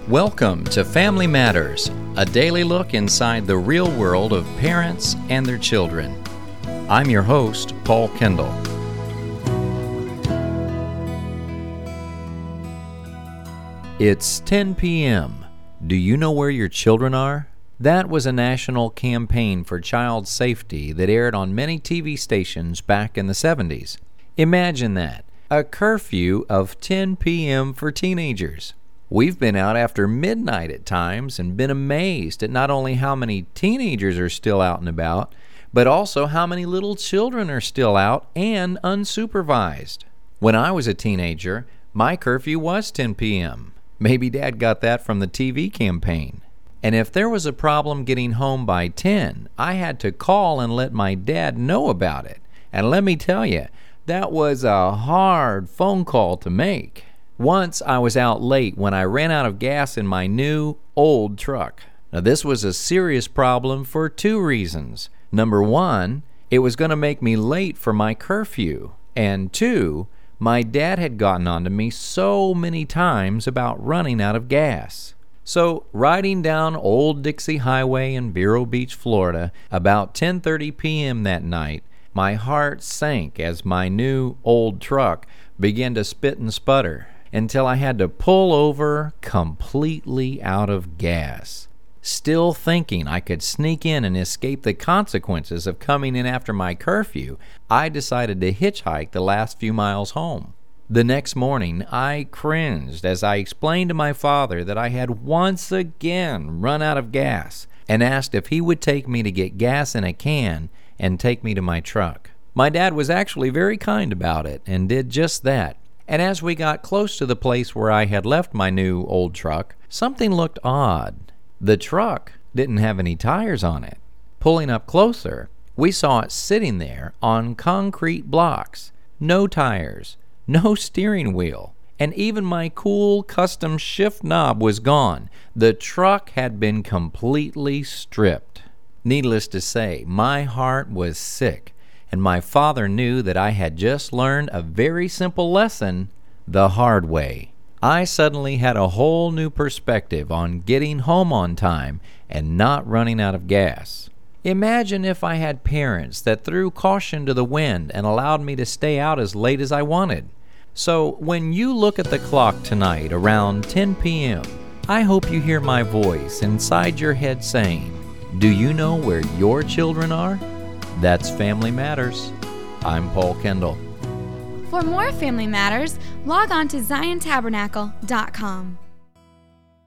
Welcome to Family Matters, a daily look inside the real world of parents and their children. I'm your host, Paul Kendall. It's 10 p.m. Do you know where your children are? That was a national campaign for child safety that aired on many TV stations back in the 70s. Imagine that, a curfew of 10 p.m. for teenagers. We've been out after midnight at times and been amazed at not only how many teenagers are still out and about, but also how many little children are still out and unsupervised. When I was a teenager, my curfew was 10 p.m. Maybe Dad got that from the TV campaign. And if there was a problem getting home by 10, I had to call and let my dad know about it. And let me tell you, that was a hard phone call to make. Once I was out late when I ran out of gas in my new, old truck. Now this was a serious problem for two reasons. Number one, it was going to make me late for my curfew. And two, my dad had gotten onto me so many times about running out of gas. So, riding down Old Dixie Highway in Vero Beach, Florida, about 10:30 p.m. that night, my heart sank as my new, old truck began to spit and sputter, until I had to pull over completely out of gas. Still thinking I could sneak in and escape the consequences of coming in after my curfew, I decided to hitchhike the last few miles home. The next morning, I cringed as I explained to my father that I had once again run out of gas and asked if he would take me to get gas in a can and take me to my truck. My dad was actually very kind about it and did just that. And as we got close to the place where I had left my new old truck, something looked odd. The truck didn't have any tires on it. Pulling up closer, we saw it sitting there on concrete blocks. No tires, no steering wheel, and even my cool custom shift knob was gone. The truck had been completely stripped. Needless to say, my heart was sick. And my father knew that I had just learned a very simple lesson the hard way. I suddenly had a whole new perspective on getting home on time and not running out of gas. Imagine if I had parents that threw caution to the wind and allowed me to stay out as late as I wanted. So when you look at the clock tonight around 10 p.m., I hope you hear my voice inside your head saying, "Do you know where your children are?" That's Family Matters. I'm Paul Kendall. For more Family Matters, log on to ZionTabernacle.com.